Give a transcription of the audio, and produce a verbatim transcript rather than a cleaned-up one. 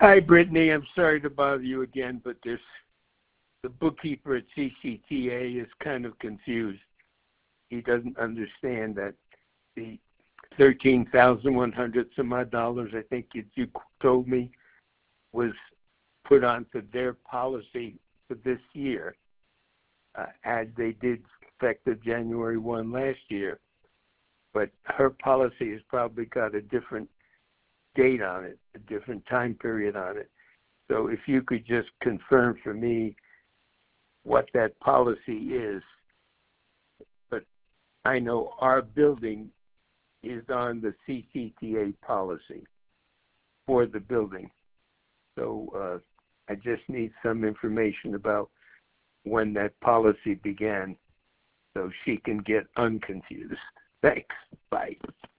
Hi, Brittany. I'm sorry to bother you again, but this the bookkeeper at C C T A is kind of confused. He doesn't understand that the thirteen thousand one hundred some odd dollars, I think you, you told me, was put onto their policy for this year, uh, as they did effective January first last year. But her policy has probably got a different date on it, a different time period on it. So if you could just confirm for me what that policy is. But I know our building is on the C C T A policy for the building. So uh, I just need some information about when that policy began so she can get unconfused. Thanks. Bye.